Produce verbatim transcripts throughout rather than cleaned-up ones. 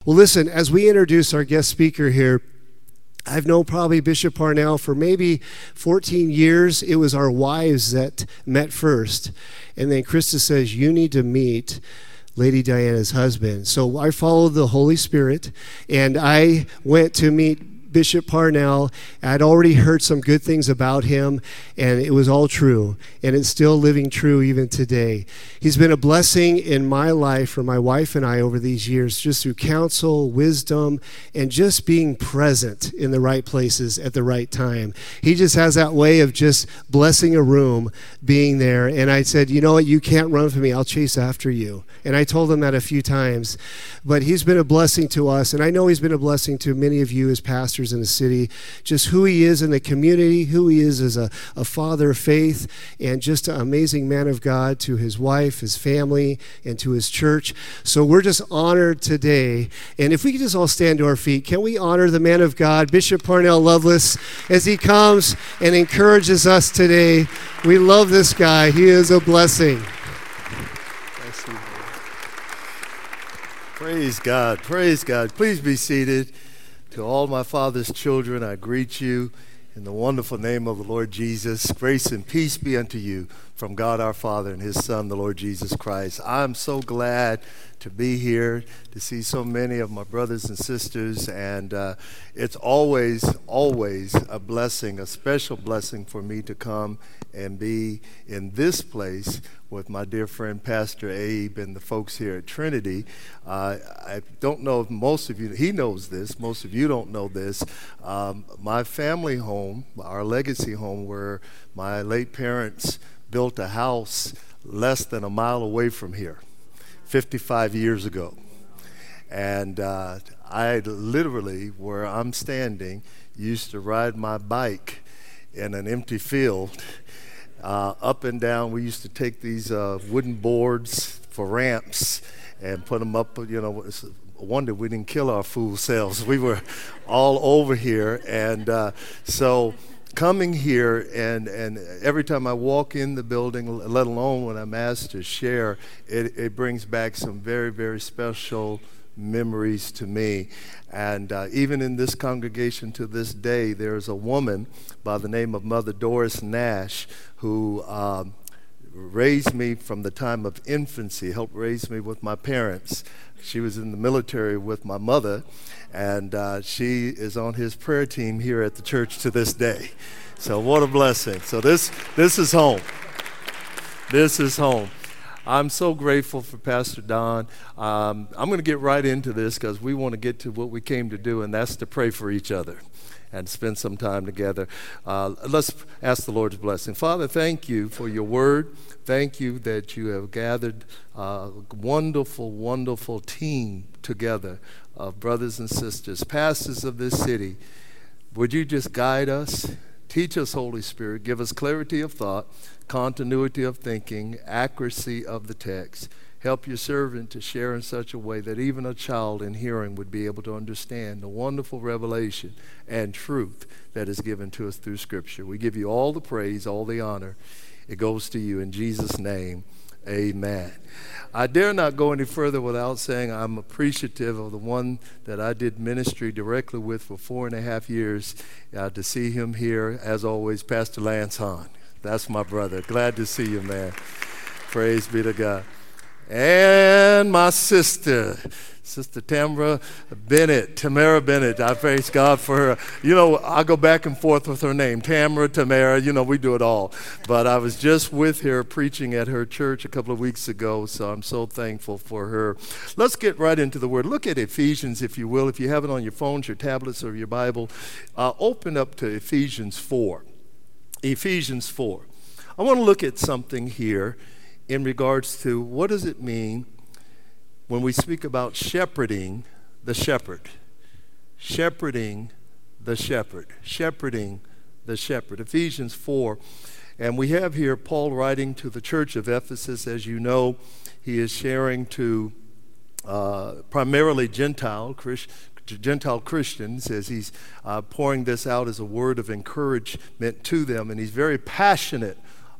Well, listen, as we introduce our guest speaker here, I've known probably Bishop Parnell for maybe fourteen years. It was our wives that met first. And then Krista says, you need to meet Lady Diana's husband. So I followed the Holy Spirit, and I went to meet Bishop Parnell. I'd already heard some good things about him, and it was all true, and it's still living true even today. He's been a blessing in my life for my wife and I over these years, just through counsel, wisdom, and just being present in the right places at the right time. He just has that way of just blessing a room, being there. And I said, you know what, you can't run from me. I'll chase after you. And I told him that a few times. But he's been a blessing to us, and I know he's been a blessing to many of you as pastors in the city, just who he is in the community, who he is as a, a father of faith, and just an amazing man of God to his wife, his family, and to his church. So we're just honored today. And if we could just all stand to our feet, can we honor the man of God, Bishop Parnell Loveless, as he comes and encourages us today. We love this guy. He is a blessing. Praise God, praise God. Please be seated. To all my Father's children, I greet you in the wonderful name of the Lord Jesus. Grace and peace be unto you from God our Father and his Son, the Lord Jesus Christ. I'm so glad to be here, to see so many of my brothers and sisters, and uh, it's always, always a blessing, a special blessing for me to come and be in this place with my dear friend Pastor Abe and the folks here at Trinity. Uh, I don't know if most of you, he knows this, most of you don't know this. Um, my family home, our legacy home, where my late parents built a house less than a mile away from here, fifty-five years ago. And uh, I literally, where I'm standing, used to ride my bike in an empty field Uh, up and down. We used to take these uh, wooden boards for ramps and put them up. You know, it's a wonder we didn't kill our fool selves. We were all over here, and uh, so coming here, and and every time I walk in the building, let alone when I'm asked to share, it, it brings back some very, very special memories to me. And uh, even in this congregation to this day, there's a woman by the name of Mother Doris Nash who um, raised me from the time of infancy, helped raise me with my parents. She was in the military with my mother, and uh, she is on his prayer team here at the church to this day. So what a blessing. So this this is home. This is home. I'm so grateful for Pastor Don. Um, I'm going to get right into this because we want to get to what we came to do, and that's to pray for each other and spend some time together. Uh, let's ask the Lord's blessing. Father, thank you for your word. Thank you that you have gathered a wonderful, wonderful team together of brothers and sisters, pastors of this city. Would you just guide us? Teach us, Holy Spirit. Give us clarity of thought, continuity of thinking, accuracy of the text. Help your servant to share in such a way that even a child in hearing would be able to understand the wonderful revelation and truth that is given to us through Scripture. We give you all the praise, all the honor. It goes to you in Jesus' name. Amen. I dare not go any further without saying I'm appreciative of the one that I did ministry directly with for four and a half years. Uh, to see him here, as always, Pastor Lance Hahn. That's my brother. Glad to see you, man. Praise be to God. And my sister, Sister Tamara Bennett, Tamara Bennett. I praise God for her. You know, I go back and forth with her name, Tamara, Tamara. You know, we do it all. But I was just with her preaching at her church a couple of weeks ago, so I'm so thankful for her. Let's get right into the Word. Look at Ephesians, if you will. If you have it on your phones, your tablets, or your Bible, uh, open up to Ephesians four. Ephesians four. I want to look at something here in regards to what does it mean when we speak about shepherding the shepherd. Shepherding the shepherd. Shepherding the shepherd. Ephesians four. And we have here Paul writing to the church of Ephesus. As you know, he is sharing to uh, primarily Gentile Christians. Gentile Christians, as he's uh, pouring this out as a word of encouragement to them, and he's very passionate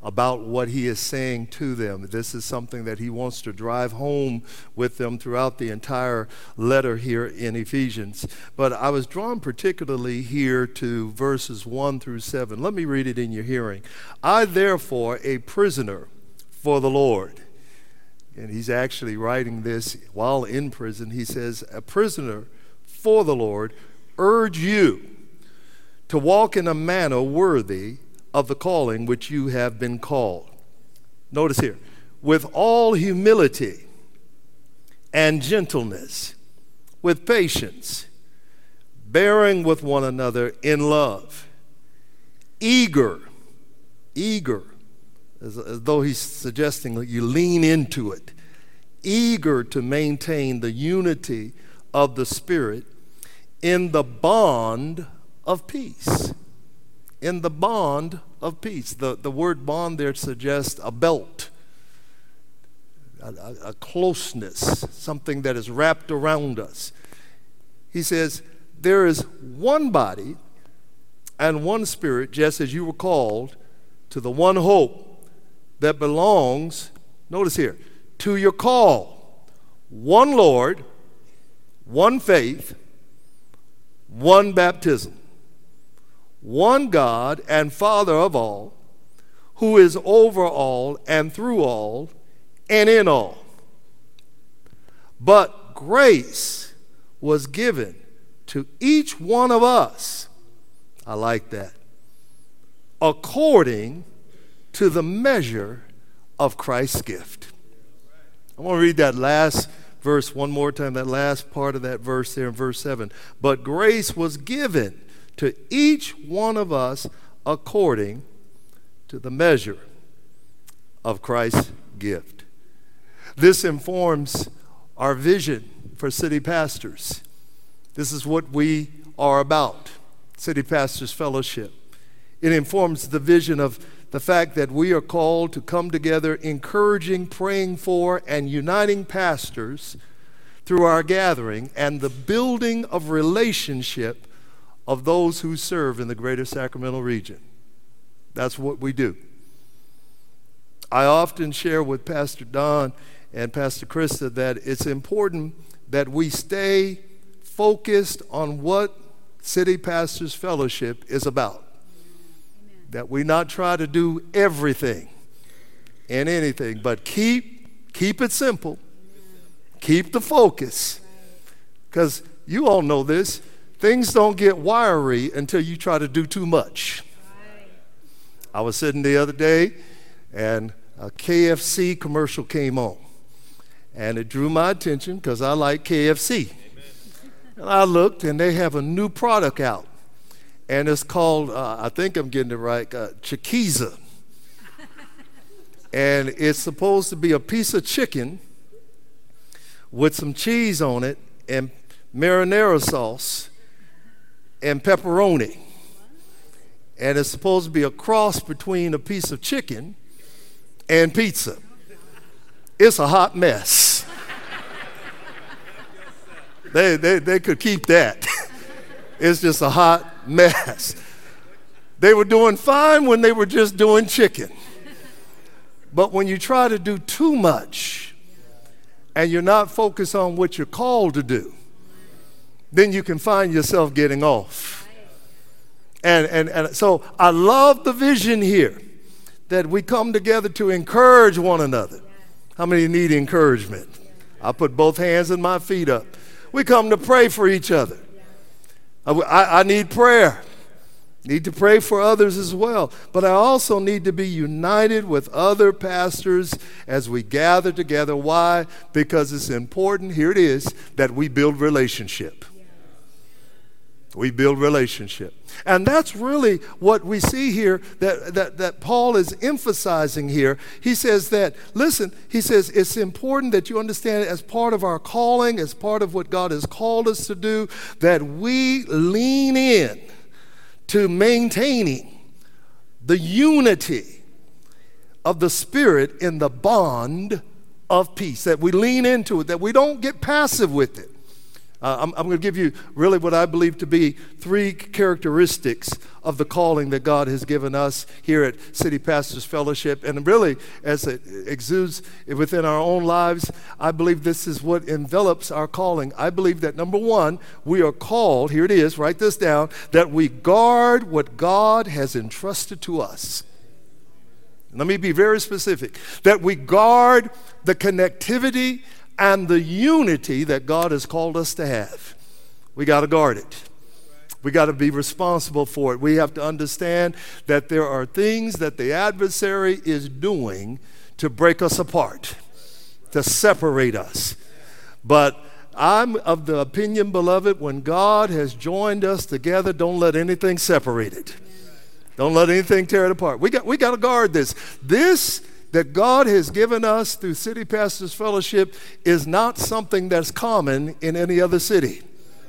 about what he is saying to them. This is something that he wants to drive home with them throughout the entire letter here in Ephesians. But I was drawn particularly here to verses one through seven. Let me read it in your hearing. I, therefore, a prisoner for the Lord. And he's actually writing this while in prison. He says, a prisoner for the Lord, urge you to walk in a manner worthy of the calling which you have been called. Notice here, with all humility and gentleness, with patience, bearing with one another in love, eager, eager, as, as though he's suggesting that you lean into it, eager to maintain the unity of the Spirit in the bond of peace. In the bond of peace. The, the word bond there suggests a belt, a, a, a closeness, something that is wrapped around us. He says, there is one body and one Spirit, just as you were called to the one hope that belongs, notice here, to your call. One Lord, one faith, one baptism, one God and Father of all, who is over all and through all and in all. But grace was given to each one of us, I like that, according to the measure of Christ's gift. I want to read that last verse one more time, that last part of that verse there in verse seven. But grace was given to each one of us according to the measure of Christ's gift. This informs our vision for City Pastors. This is what we are about, City Pastors Fellowship. It informs the vision of the fact that we are called to come together, encouraging, praying for, and uniting pastors through our gathering and the building of relationship of those who serve in the greater Sacramento region. That's what we do. I often share with Pastor Don and Pastor Krista that it's important that we stay focused on what City Pastors Fellowship is about. That we not try to do everything and anything, but keep keep it simple. Keep the focus. Because you all know this, things don't get wiry until you try to do too much. I was sitting the other day and a K F C commercial came on. And it drew my attention because I like K F C. And I looked and they have a new product out. And it's called, uh, I think I'm getting it right, uh, Chiquiza. And it's supposed to be a piece of chicken with some cheese on it and marinara sauce and pepperoni. And it's supposed to be a cross between a piece of chicken and pizza. It's a hot mess. They, they, they could keep that. It's just a hot mess. They were doing fine when they were just doing chicken. But when you try to do too much and you're not focused on what you're called to do, then you can find yourself getting off. And, and, and so I love the vision here that we come together to encourage one another. How many need encouragement? I put both hands and my feet up. We come to pray for each other. I, I need prayer. Need to pray for others as well. But I also need to be united with other pastors as we gather together. Why? Because it's important, here it is, that we build relationship. We build relationship. And that's really what we see here that, that, that Paul is emphasizing here. He says that, listen, he says it's important that you understand as part of our calling, as part of what God has called us to do, that we lean in to maintaining the unity of the Spirit in the bond of peace, that we lean into it, that we don't get passive with it. Uh, I'm, I'm going to give you really what I believe to be three characteristics of the calling that God has given us here at City Pastors Fellowship. And really, as it exudes within our own lives, I believe this is what envelops our calling. I believe that, number one, we are called, here it is, write this down, that we guard what God has entrusted to us. Let me be very specific. That we guard the connectivity and the unity that God has called us to have. We got to guard it. We got to be responsible for it. We have to understand that there are things that the adversary is doing to break us apart, to separate us. But I'm of the opinion, beloved, when God has joined us together, don't let anything separate it. Don't let anything tear it apart. We got, we got to guard this. This that God has given us through City Pastors Fellowship is not something that's common in any other city.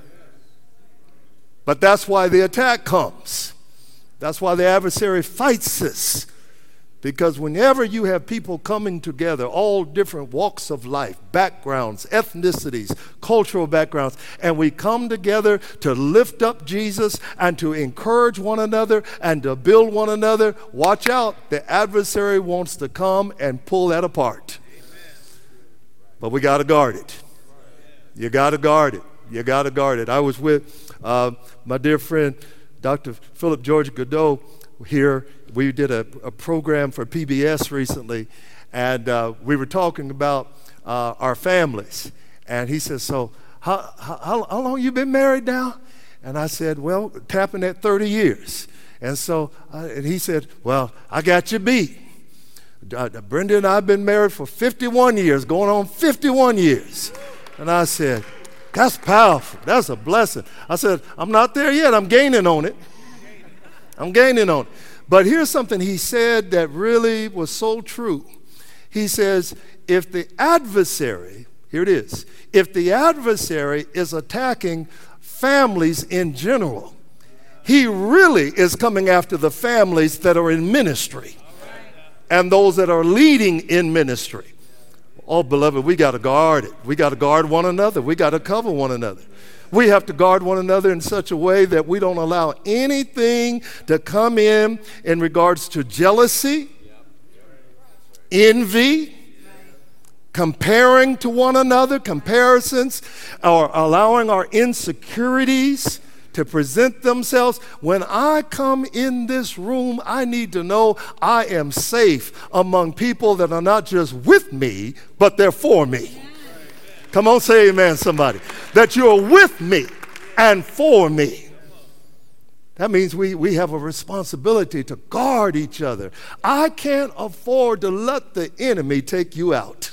But that's why the attack comes. That's why the adversary fights us. Because whenever you have people coming together, all different walks of life, backgrounds, ethnicities, cultural backgrounds, and we come together to lift up Jesus and to encourage one another and to build one another, watch out, the adversary wants to come and pull that apart. But we got to guard it. You got to guard it. You got to guard it. I was with uh, my dear friend, Doctor Philip George Godot here. We did a, a program for P B S recently, and uh, we were talking about uh, our families. And he says, so how, how, how long you been married now? And I said, well, tapping at thirty years. And so uh, and he said, well, I got you beat. Uh, Brenda and I have been married for fifty-one years, going on fifty-one years. And I said, that's powerful. That's a blessing. I said, I'm not there yet. I'm gaining on it. I'm gaining on it. But here's something he said that really was so true. He says, if the adversary, here it is, if the adversary is attacking families in general, he really is coming after the families that are in ministry and those that are leading in ministry. Oh, beloved, we got to guard it. We got to guard one another. We got to cover one another. We have to guard one another in such a way that we don't allow anything to come in in regards to jealousy, envy, comparing to one another, comparisons, or allowing our insecurities to present themselves. When I come in this room, I need to know I am safe among people that are not just with me, but they're for me. Come on, say amen, somebody. That you're with me and for me. That means we, we have a responsibility to guard each other. I can't afford to let the enemy take you out.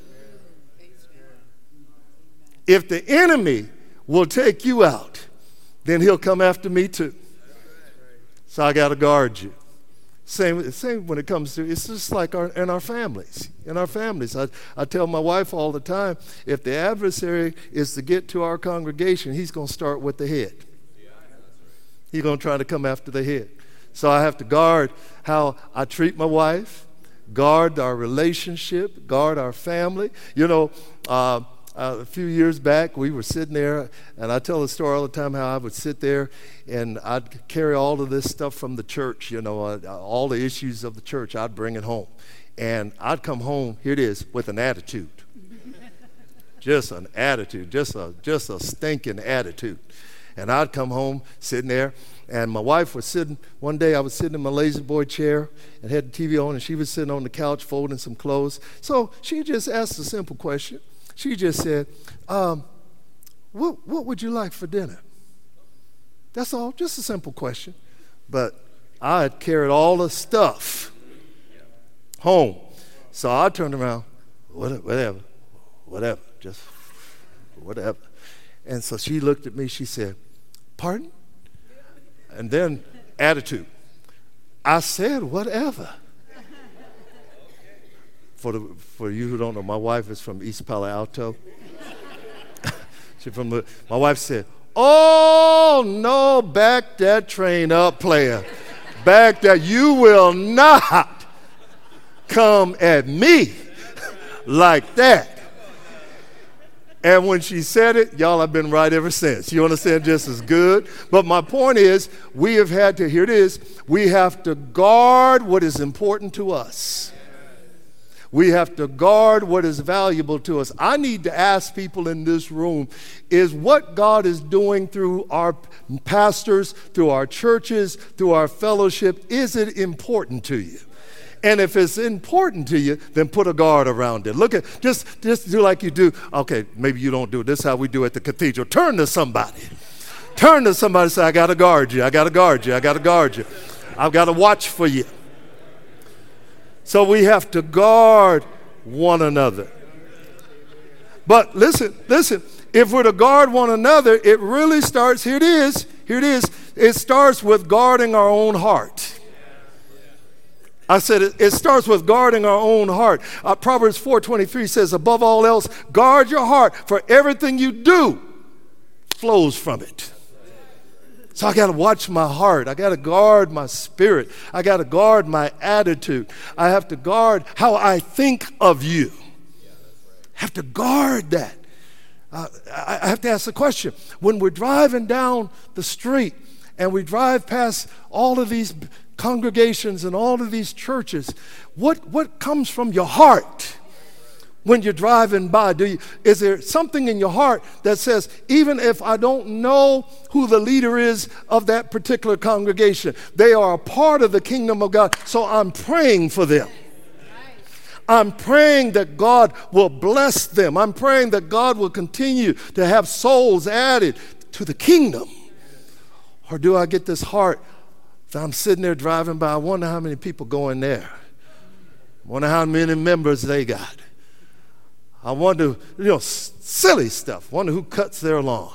If the enemy will take you out, then he'll come after me too. So I got to guard you. Same, same when it comes to, it's just like our, in our families. In our families, I, I tell my wife all the time, if the adversary is to get to our congregation, he's going to start with the head. He's going to try to come after the head. So I have to guard how I treat my wife, guard our relationship, guard our family. You know, uh, Uh, a few years back, we were sitting there, and I tell the story all the time how I would sit there and I'd carry all of this stuff from the church, you know, uh, all the issues of the church, I'd bring it home. And I'd come home, here it is, with an attitude. Just an attitude, just a, just a stinking attitude. And I'd come home sitting there, and my wife was sitting, one day I was sitting in my lazy boy chair and had the T V on, and she was sitting on the couch folding some clothes. So she just asked a simple question. She just said, um, what, what would you like for dinner? That's all, just a simple question. But I had carried all the stuff home. So I turned around, whatever, whatever, just whatever. And so she looked at me, she said, pardon? And then attitude. I said, whatever. For, the, for you who don't know, my wife is from East Palo Alto. She from the, my wife said, oh, no, back that train up, player. Back that, you will not come at me like that. And when she said it, y'all, I've been right ever since. You understand? Just as good. But my point is, we have had to, here it is, we have to guard what is important to us. We have to guard what is valuable to us. I need to ask people in this room, is what God is doing through our pastors, through our churches, through our fellowship, is it important to you? And if it's important to you, then put a guard around it. Look at, just, just do like you do. Okay, maybe you don't do it. This is how we do at the cathedral. Turn to somebody. Turn to somebody and say, I got to guard you. I got to guard you. I got to guard you. I've got to watch for you. So we have to guard one another. But listen, listen, if we're to guard one another, it really starts, here it is, here it is, it starts with guarding our own heart. I said it, it starts with guarding our own heart. Uh, Proverbs four twenty-three says, above all else, guard your heart, for everything you do flows from it. So I got to watch my heart. I got to guard my spirit. I got to guard my attitude. I have to guard how I think of you. I have to guard that. Uh, I, I have to ask the question, when we're driving down the street and we drive past all of these congregations and all of these churches, what, what comes from your heart when you're driving by? Do you, is there something in your heart that says, even if I don't know who the leader is of that particular congregation, they are a part of the kingdom of God, so I'm praying for them. I'm praying that God will bless them. I'm praying that God will continue to have souls added to the kingdom. Or do I get this heart that I'm sitting there driving by, I wonder how many people go in there. I wonder how many members they got. I wonder, you know, s- silly stuff. Wonder who cuts their lawn.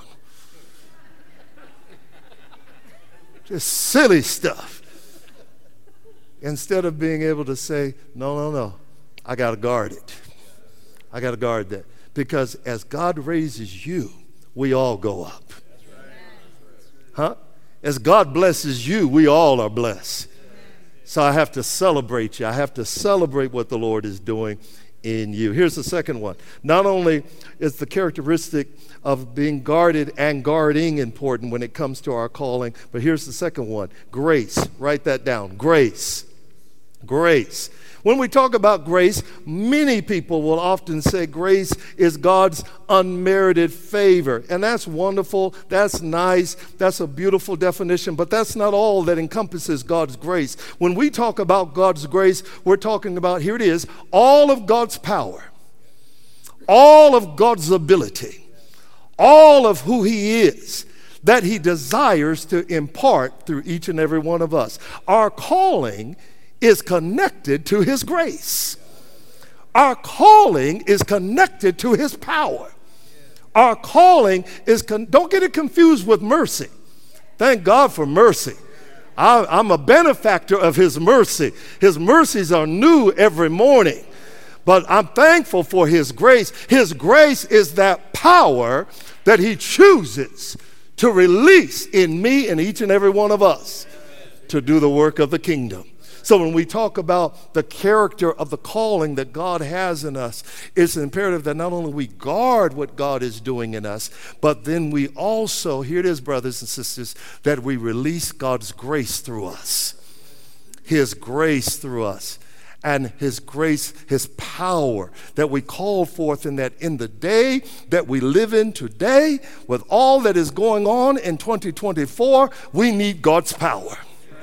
Just silly stuff. Instead of being able to say, no, no, no, I got to guard it. I got to guard that. Because as God raises you, we all go up. Huh? As God blesses you, we all are blessed. So I have to celebrate you. I have to celebrate what the Lord is doing in you. Here's the second one. Not only is the characteristic of being guarded and guarding important when it comes to our calling, but here's the second one. Grace. Write that down. Grace. Grace. When we talk about grace, many people will often say grace is God's unmerited favor. And that's wonderful. That's nice. That's a beautiful definition. But that's not all that encompasses God's grace. When we talk about God's grace, we're talking about, here it is, all of God's power, all of God's ability, all of who He is, that He desires to impart through each and every one of us. Our calling is connected to His grace. Our calling is connected to His power. Our calling is, con- don't get it confused with mercy. Thank God for mercy. I, I'm a benefactor of His mercy. His mercies are new every morning. But I'm thankful for His grace. His grace is that power that He chooses to release in me and each and every one of us to do the work of the kingdom. So when we talk about the character of the calling that God has in us, it's imperative that not only we guard what God is doing in us, but then we also, here it is, brothers and sisters, that we release God's grace through us. His grace through us. And His grace, His power that we call forth in that in the day that we live in today, with all that is going on in twenty twenty-four, we need God's power.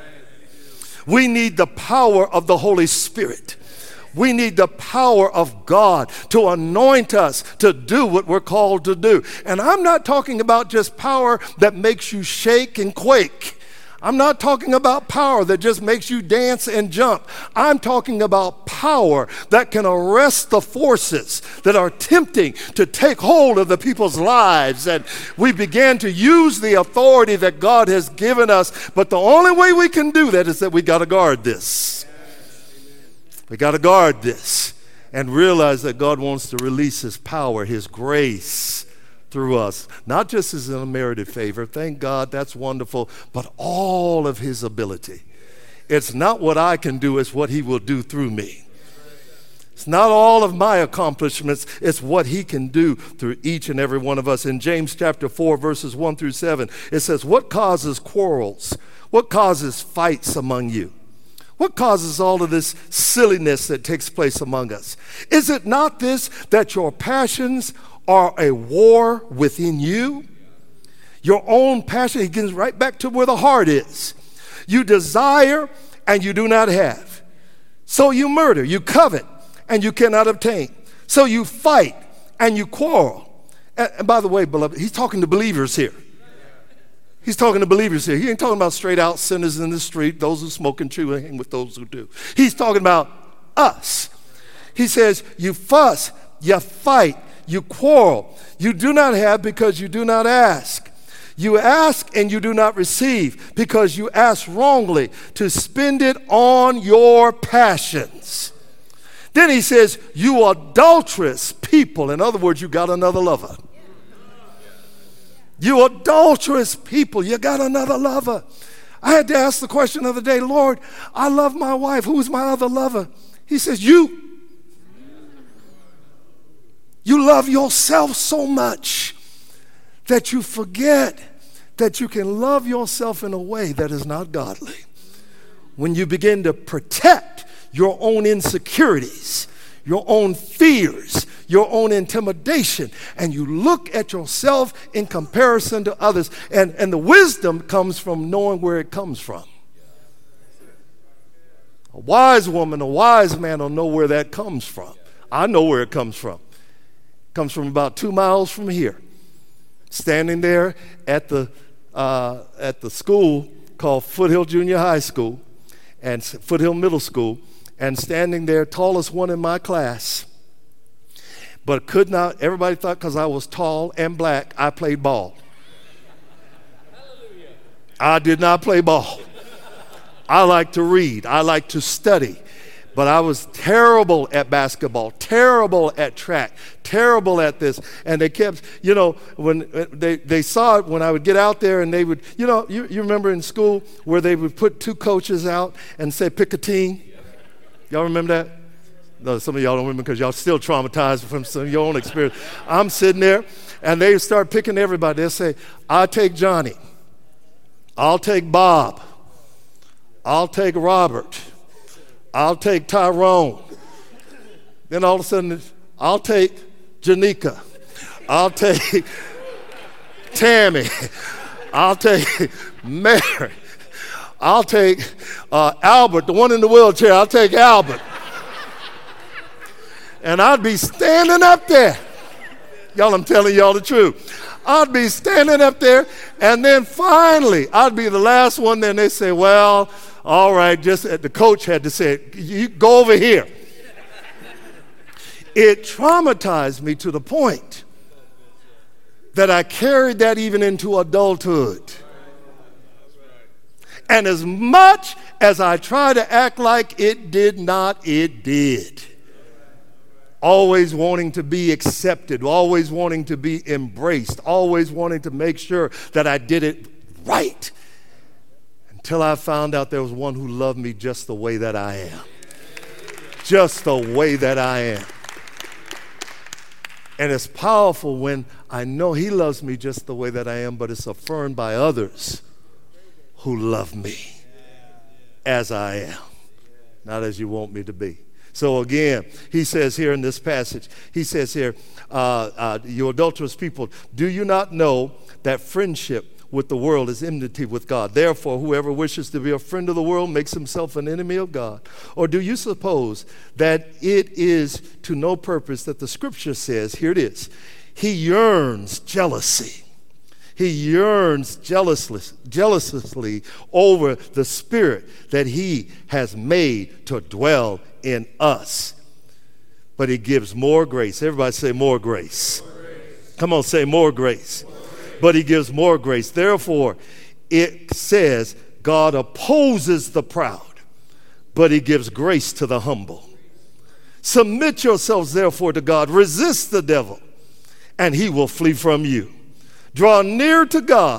We need the power of the Holy Spirit. We need the power of God to anoint us to do what we're called to do. And I'm not talking about just power that makes you shake and quake. I'm not talking about power that just makes you dance and jump. I'm talking about power that can arrest the forces that are attempting to take hold of the people's lives. And we began to use the authority that God has given us. But the only way we can do that is that we got to guard this. We got to guard this and realize that God wants to release His power, His grace through us, not just as an unmerited favor, thank God, that's wonderful, but all of His ability. It's not what I can do, it's what He will do through me. It's not all of my accomplishments. It's what he can do through each and every one of us. In James chapter four, verses one through seven, it says, what causes quarrels? What causes fights among you? What causes all of this silliness that takes place among us? Is it not this, that your passions are a war within you? Your own passion, he gets right back to where the heart is. You desire and you do not have. So you murder, you covet, and you cannot obtain. So you fight and you quarrel. And, and by the way, beloved, he's talking to believers here. He's talking to believers here. He ain't talking about straight out sinners in the street, those who smoke and chew and hang with those who do. He's talking about us. He says, you fuss, you fight, you quarrel. You do not have because you do not ask. You ask and you do not receive because you ask wrongly to spend it on your passions. Then he says, you adulterous people. In other words, you got another lover. You adulterous people, you got another lover. I had to ask the question the other day, Lord, I love my wife. Who's my other lover? He says, you. You love yourself so much that you forget that you can love yourself in a way that is not godly. When you begin to protect your own insecurities, your own fears, your own intimidation, and you look at yourself in comparison to others, and, and the wisdom comes from knowing where it comes from. A wise woman, a wise man will know where that comes from. I know where it comes from. It comes from about two miles from here. Standing there at the uh, at the school called Foothill Junior High School and Foothill Middle School, and standing there, tallest one in my class, but could not, everybody thought because I was tall and black, I played ball. Hallelujah. I did not play ball. I like to read. I like to study. But I was terrible at basketball, terrible at track, terrible at this. And they kept, you know, when they, they saw it when I would get out there and they would, you know, you, you remember in school where they would put two coaches out and say, pick a team? Y'all remember that? No, some of y'all don't remember because y'all still traumatized from some of your own experience. I'm sitting there and they start picking everybody. They'll say, I'll take Johnny. I'll take Bob. I'll take Robert. I'll take Tyrone. Then all of a sudden, I'll take Janika. I'll take Tammy. I'll take Mary. I'll take uh, Albert, the one in the wheelchair. I'll take Albert. And I'd be standing up there. Y'all, I'm telling y'all the truth. I'd be standing up there, and then finally, I'd be the last one there, and they say, well, all right, just the coach had to say, you go over here. It traumatized me to the point that I carried that even into adulthood. And as much as I tried to act like it did not, it did. Always wanting to be accepted, always wanting to be embraced, always wanting to make sure that I did it right. Until I found out there was one who loved me just the way that I am. Just the way that I am. And it's powerful when I know he loves me just the way that I am, but it's affirmed by others who love me as I am, not as you want me to be. So again, he says here in this passage, he says here, uh, uh, you adulterous people, do you not know that friendship with the world is enmity with God? Therefore, whoever wishes to be a friend of the world makes himself an enemy of God. Or do you suppose that it is to no purpose that the scripture says, here it is, he yearns jealousy. He yearns jealously, jealously over the spirit that he has made to dwell in us. But he gives more grace. Everybody say more grace. More grace. Come on, say more grace. More grace. But he gives more grace. Therefore, it says God opposes the proud, but he gives grace to the humble. Submit yourselves therefore to God. Resist the devil, and he will flee from you. Draw near to God,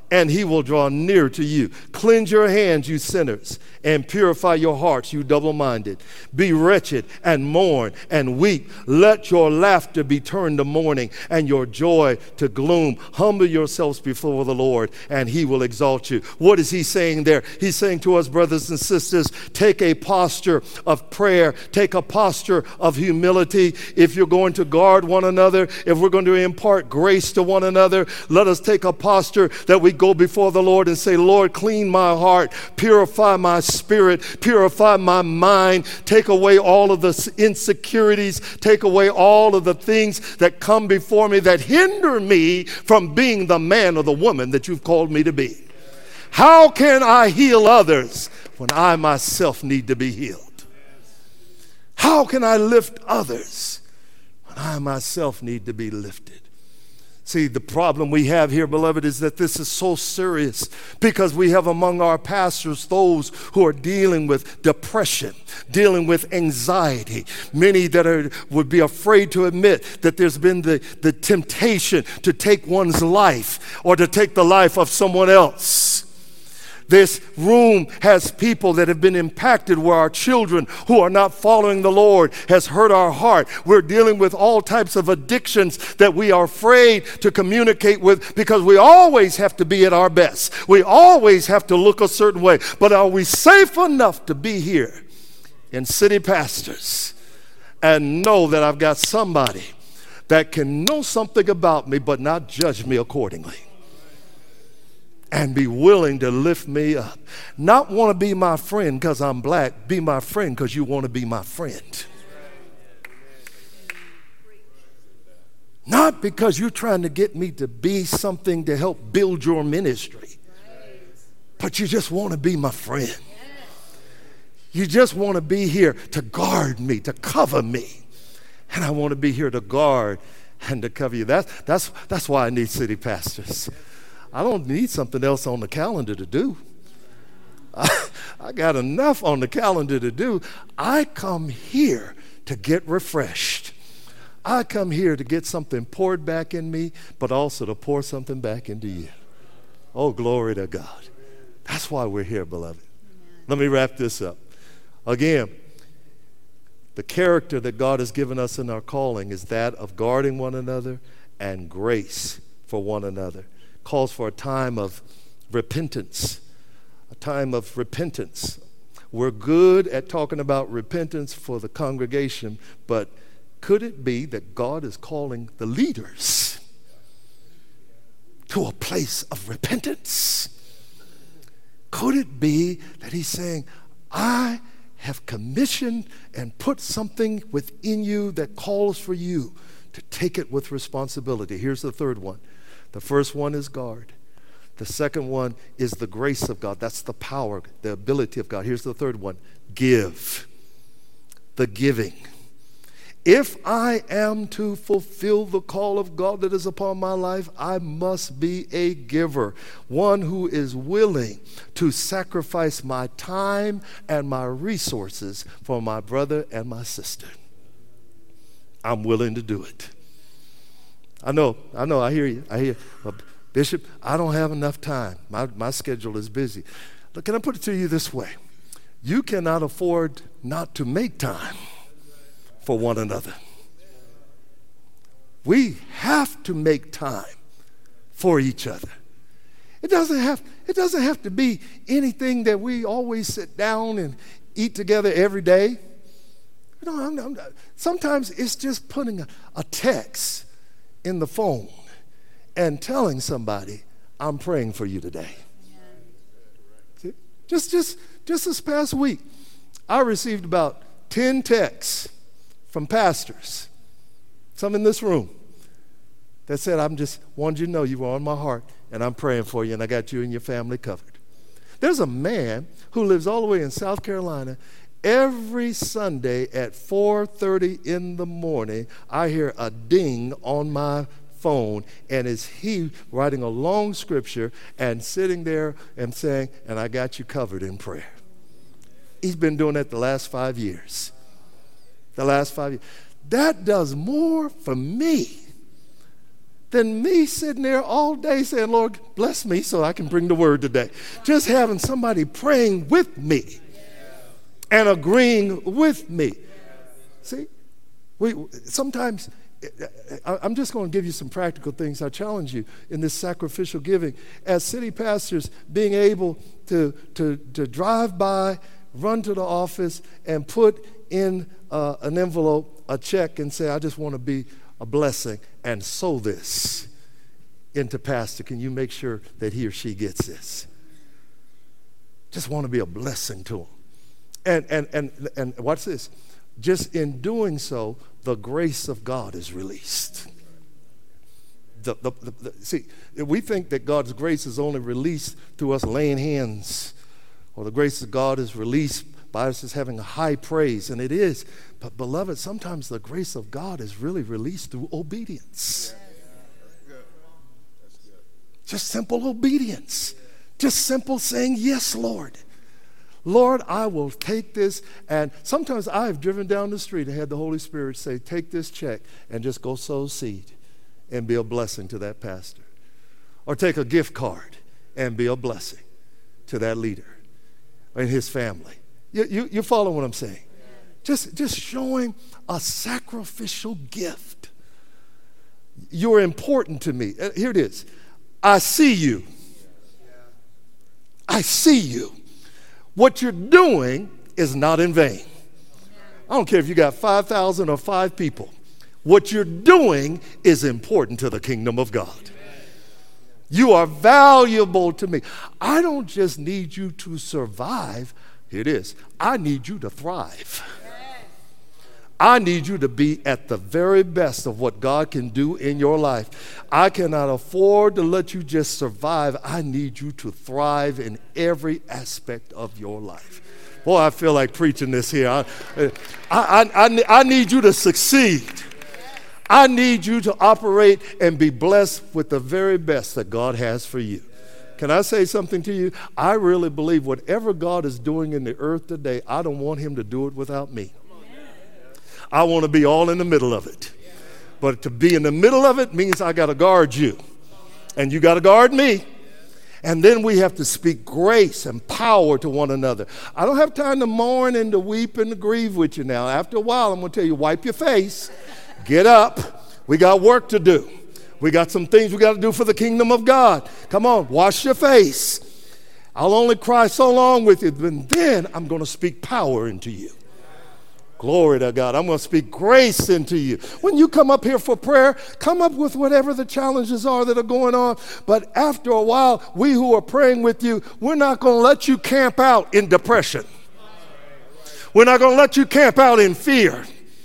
and he will draw near to you. Cleanse your hands, you sinners, and purify your hearts, you double-minded. Be wretched and mourn and weep. Let your laughter be turned to mourning and your joy to gloom. Humble yourselves before the Lord, and he will exalt you. What is he saying there? He's saying to us, brothers and sisters, take a posture of prayer. Take a posture of humility. If you're going to guard one another, if we're going to impart grace to one another, let us take a posture that we go before the Lord and say, Lord, clean my heart, purify my spirit, purify my mind, take away all of the insecurities, take away all of the things that come before me that hinder me from being the man or the woman that you've called me to be. How can I heal others when I myself need to be healed? How can I lift others when I myself need to be lifted? See, the problem we have here, beloved, is that this is so serious because we have among our pastors those who are dealing with depression, dealing with anxiety. Many that are, would be afraid to admit that there's been the, the temptation to take one's life or to take the life of someone else. This room has people that have been impacted where our children who are not following the Lord has hurt our heart. We're dealing with all types of addictions that we are afraid to communicate with because we always have to be at our best. We always have to look a certain way. But are we safe enough to be here in City Pastors and know that I've got somebody that can know something about me but not judge me accordingly? And be willing to lift me up. Not want to be my friend because I'm black. Be my friend because you want to be my friend. Not because you're trying to get me to be something to help build your ministry. But you just want to be my friend. You just want to be here to guard me, to cover me. And I want to be here to guard and to cover you. That's, that's, that's why I need City Pastors. I don't need something else on the calendar to do. I, I got enough on the calendar to do. I come here to get refreshed. I come here to get something poured back in me, but also to pour something back into you. Oh, glory to God. That's why we're here, beloved. Let me wrap this up. Again, the character that God has given us in our calling is that of guarding one another and grace for one another. Calls for a time of repentance, a time of repentance. We're good at talking about repentance for the congregation, but could it be that God is calling the leaders to a place of repentance? Could it be that he's saying, I have commissioned and put something within you that calls for you to take it with responsibility? Here's the third one. The first one is guard. The second one is the grace of God. That's the power, the ability of God. Here's the third one. Give. The giving. If I am to fulfill the call of God that is upon my life, I must be a giver. One who is willing to sacrifice my time and my resources for my brother and my sister. I'm willing to do it. I know, I know, I hear you. I hear, well, Bishop, I don't have enough time. My, my schedule is busy. Look, can I put it to you this way? You cannot afford not to make time for one another. We have to make time for each other. It doesn't have, it doesn't have to be anything that we always sit down and eat together every day. You know, I'm, I'm, sometimes it's just putting a, a text in the phone and telling somebody, I'm praying for you today. See? Just, just, just this past week, I received about ten texts from pastors, some in this room, that said, I'm just wanted you to know you were on my heart, and I'm praying for you, and I got you and your family covered. There's a man who lives all the way in South Carolina. Every Sunday at four thirty in the morning, I hear a ding on my phone, and it's he writing a long scripture and sitting there and saying, and I got you covered in prayer. He's been doing that the last five years. The last five years. That does more for me than me sitting there all day saying, Lord, bless me so I can bring the word today. Just having somebody praying with me and agreeing with me. See, we sometimes, I'm just going to give you some practical things. I challenge you in this sacrificial giving. As city pastors, being able to, to, to drive by, run to the office, and put in uh, an envelope a check and say, I just want to be a blessing and sow this into pastor. Can you make sure that he or she gets this? Just want to be a blessing to him. And, and, and, and watch this. Just in doing so, the grace of God is released. The, the, the, the, see, we think that God's grace is only released through us laying hands, or the grace of God is released by us as having a high praise, and it is. But beloved, sometimes the grace of God is really released through obedience. Just simple obedience. Just simple saying, yes, Lord. Lord, I will take this. And sometimes I've driven down the street and had the Holy Spirit say, take this check and just go sow seed and be a blessing to that pastor. Or take a gift card and be a blessing to that leader and his family. You, you, you follow what I'm saying? Just, just showing a sacrificial gift. You're important to me. Here it is. I see you. I see you. What you're doing is not in vain. I don't care if you got five thousand or five people. What you're doing is important to the kingdom of God. You are valuable to me. I don't just need you to survive. Here it is. I need you to thrive. I need you to be at the very best of what God can do in your life. I cannot afford to let you just survive. I need you to thrive in every aspect of your life. Boy, I feel like preaching this here. I, I, I, I need you to succeed. I need you to operate and be blessed with the very best that God has for you. Can I say something to you? I really believe whatever God is doing in the earth today, I don't want him to do it without me. I want to be all in the middle of it. But to be in the middle of it means I got to guard you. And you got to guard me. And then we have to speak grace and power to one another. I don't have time to mourn and to weep and to grieve with you now. After a while, I'm going to tell you, wipe your face. Get up. We got work to do. We got some things we got to do for the kingdom of God. Come on, wash your face. I'll only cry so long with you, but then I'm going to speak power into you. Glory to God. I'm going to speak grace into you. When you come up here for prayer, come up with whatever the challenges are that are going on. But after a while, we who are praying with you, we're not going to let you camp out in depression. We're not going to let you camp out in fear.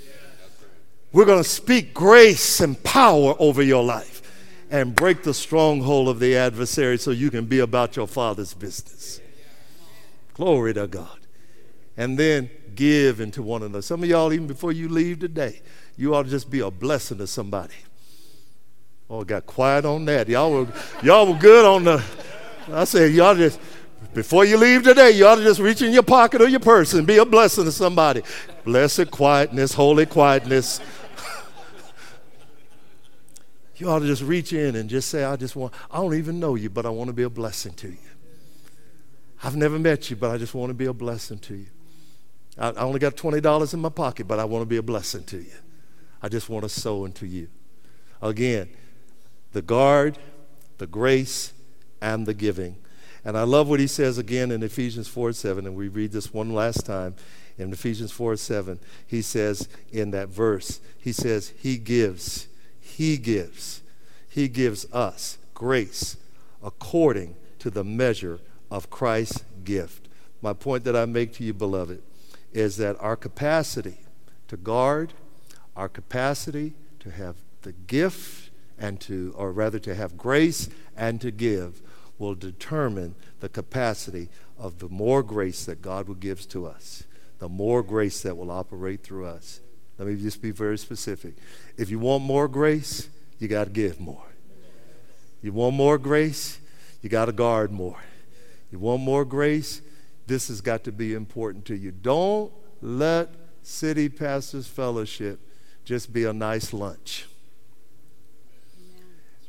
We're going to speak grace and power over your life and break the stronghold of the adversary so you can be about your Father's business. Glory to God. And then give into one another. Some of y'all, even before you leave today, you ought to just be a blessing to somebody. Oh, got quiet on that. Y'all were, y'all were good on the, I said, y'all just, before you leave today, you ought to just reach in your pocket or your purse and be a blessing to somebody. Blessed quietness, holy quietness. You ought to just reach in and just say, I just want, I don't even know you, but I want to be a blessing to you. I've never met you, but I just want to be a blessing to you. I, I only got twenty dollars in my pocket, but I want to be a blessing to you. I just want to sow into you. Again, the guard, the grace, and the giving. And I love what he says again in Ephesians four seven, and we read this one last time. In Ephesians four seven, he says in that verse, he says, he gives, he gives, he gives us grace according to the measure of Christ's gift. My point that I make to you, beloved, is that our capacity to guard, our capacity to have the gift and to, or rather to have grace and to give, will determine the capacity of the more grace that God will give to us, the more grace that will operate through us. Let me just be very specific. If you want more grace, you got to give more. You want more grace, you got to guard more. You want more grace, this has got to be important to you. Don't let City Pastors Fellowship just be a nice lunch.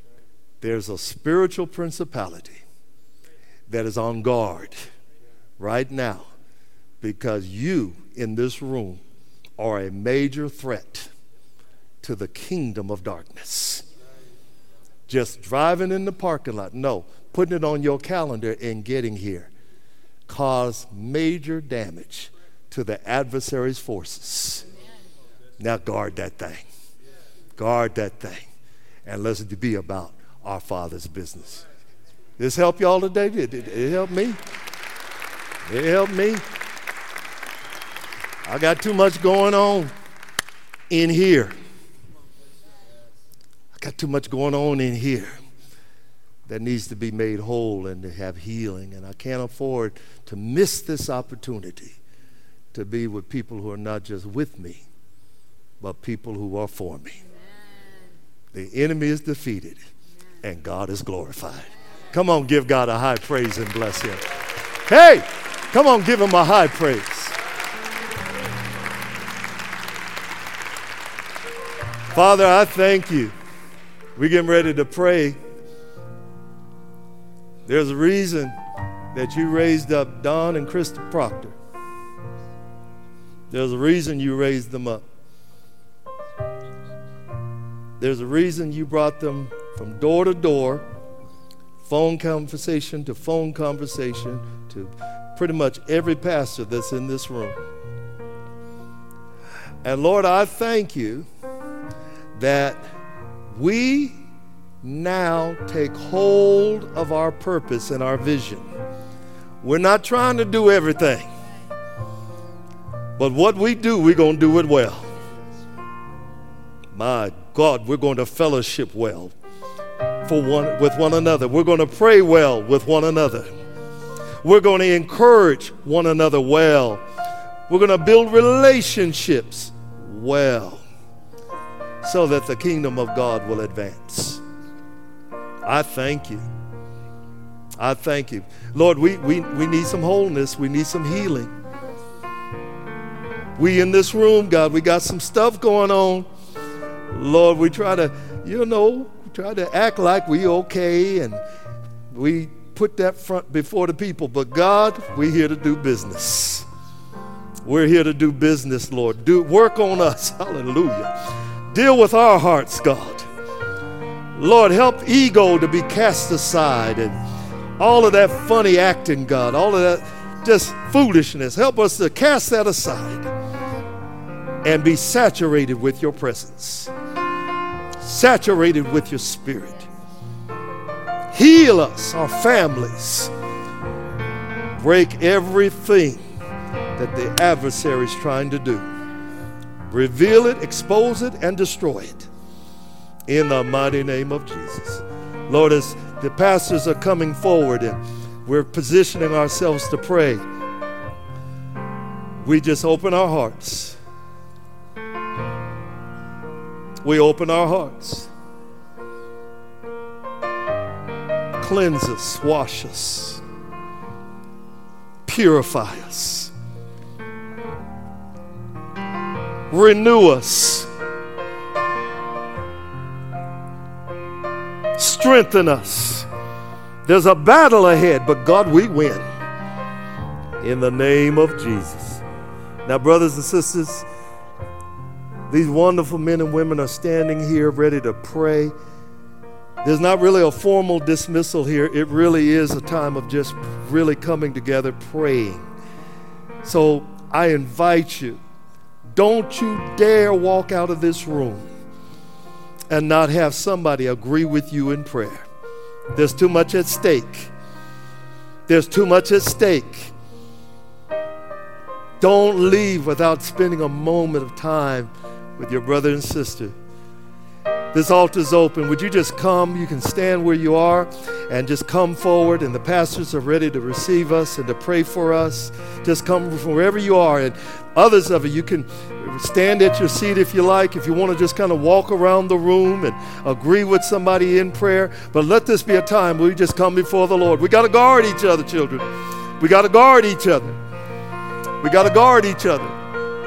there's a spiritual principality that is on guard right now because you in this room are a major threat to the kingdom of darkness. Just driving in the parking lot, no, putting it on your calendar and getting here cause major damage to the adversary's forces. Now guard that thing. Guard that thing. And let's be about our Father's business. This help y'all today? It, it, it helped me. It helped me. I got too much going on in here. I got too much going on in here that needs to be made whole and to have healing. And I can't afford to miss this opportunity to be with people who are not just with me, but people who are for me. Amen. The enemy is defeated, amen, and God is glorified. Come on, give God a high praise and bless him. Hey, come on, give him a high praise. Father, I thank you. We're getting ready to pray. There's a reason that you raised up Don and Krista Proctor. There's a reason you raised them up. There's a reason you brought them from door to door, phone conversation to phone conversation, to pretty much every pastor that's in this room. And Lord, I thank you that we now take hold of our purpose and our vision. We're not trying to do everything, but what we do, we're going to do it well. My God, we're going to fellowship well for one with one another. We're going to pray well with one another. We're going to encourage one another well. We're going to build relationships well so that the kingdom of God will advance. I thank you. I thank you. Lord, we, we, we need some wholeness. We need some healing. We in this room, God, we got some stuff going on. Lord, we try to, you know, try to act like we okay, and we put that front before the people. But God, we're here to do business. We're here to do business, Lord. Do work on us. Hallelujah. Deal with our hearts, God. Lord, help ego to be cast aside and all of that funny acting, God, all of that just foolishness. Help us to cast that aside and be saturated with your presence, saturated with your spirit. Heal us, our families. Break everything that the adversary is trying to do. Reveal it, expose it, and destroy it. In the mighty name of Jesus. Lord, as the pastors are coming forward and we're positioning ourselves to pray, we just open our hearts. We open our hearts. Cleanse us, wash us, purify us, renew us, strengthen us. There's a battle ahead, but God, we win. In the name of Jesus. Now, brothers and sisters, these wonderful men and women are standing here ready to pray. There's not really a formal dismissal here. It really is a time of just really coming together, praying. So I invite you, don't you dare walk out of this room and not have somebody agree with you in prayer. There's too much at stake. There's too much at stake. Don't leave without spending a moment of time with your brother and sister. This altar's open. Would you just come? You can stand where you are and just come forward, and the pastors are ready to receive us and to pray for us. Just come from wherever you are, and others of you, you can stand at your seat if you like, if you want to just kind of walk around the room and agree with somebody in prayer. But let this be a time where we just come before the Lord. We got to guard each other, children. We got to guard each other. We got to guard each other.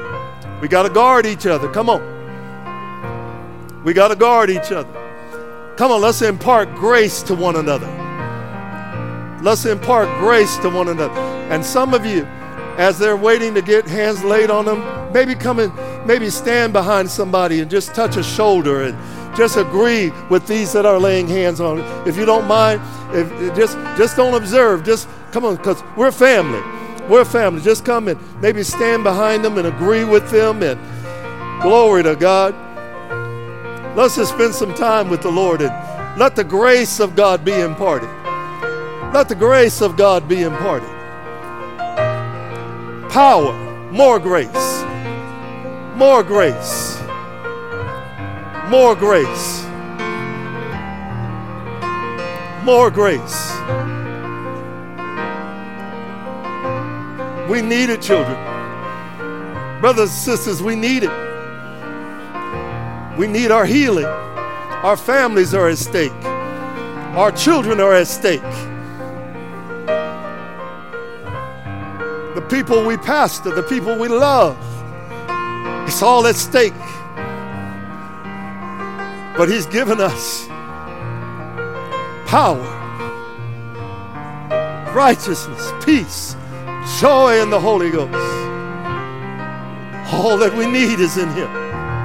We got to guard each other. Come on. We got to guard each other. Come on, let's impart grace to one another. Let's impart grace to one another. And some of you, as they're waiting to get hands laid on them, maybe come and maybe stand behind somebody and just touch a shoulder and just agree with these that are laying hands on. If you don't mind, if just just don't observe. Just come on, because we're family. We're family. Just come and maybe stand behind them and agree with them. And glory to God. Let's just spend some time with the Lord and let the grace of God be imparted. Let the grace of God be imparted. Power, more grace, more grace, more grace, more grace. We need it, children. Brothers and sisters, we need it. We need our healing. Our families are at stake. Our children are at stake. The people we pastor, the people we love, it's all at stake. But He's given us power, righteousness, peace, joy in the Holy Ghost. All that we need is in Him.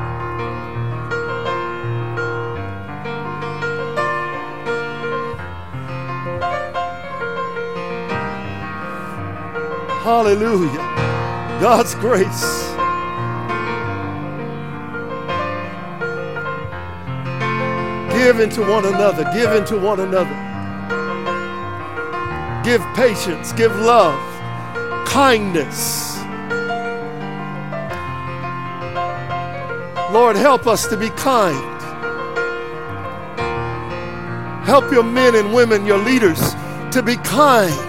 Hallelujah. God's grace. Give into one another. Give into one another. Give patience. Give love. Kindness. Lord, help us to be kind. Help your men and women, your leaders, to be kind.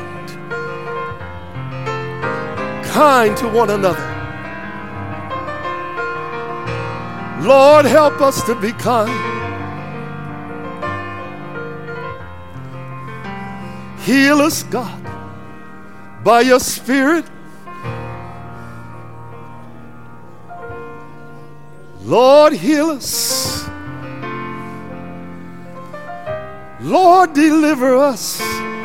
Kind to one another. Lord, help us to be kind. Heal us, God, by your Spirit. Lord, heal us. Lord, deliver us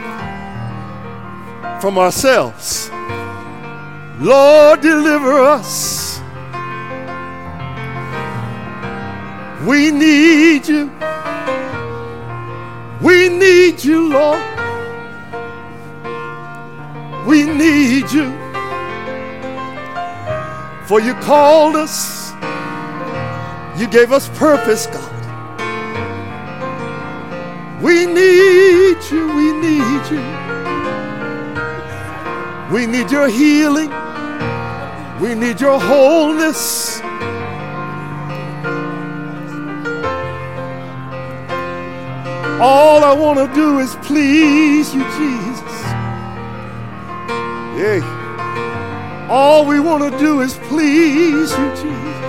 from ourselves. Lord, deliver us. We need you. We need you, Lord. We need you. For you called us. You gave us purpose, God. We need you. We need you. We need your healing. We need your wholeness. All I want to do is please you, Jesus. Yeah. All we want to do is please you, Jesus.